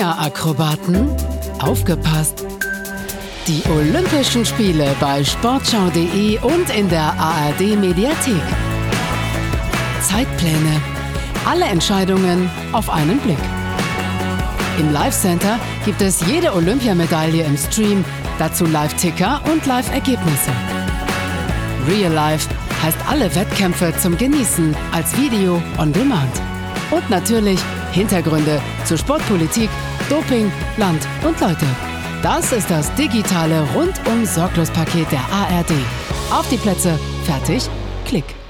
Fingerakrobaten? Aufgepasst! Die Olympischen Spiele bei sportschau.de und in der ARD-Mediathek. Zeitpläne. Alle Entscheidungen auf einen Blick. Im Live-Center gibt es jede Olympiamedaille im Stream, dazu Live-Ticker und Live-Ergebnisse. Real Life heißt alle Wettkämpfe zum Genießen als Video on Demand. Und natürlich Hintergründe zu Sportpolitik, Doping, Land und Leute. Das ist das digitale Rundum-Sorglos-Paket der ARD. Auf die Plätze, fertig, Klick.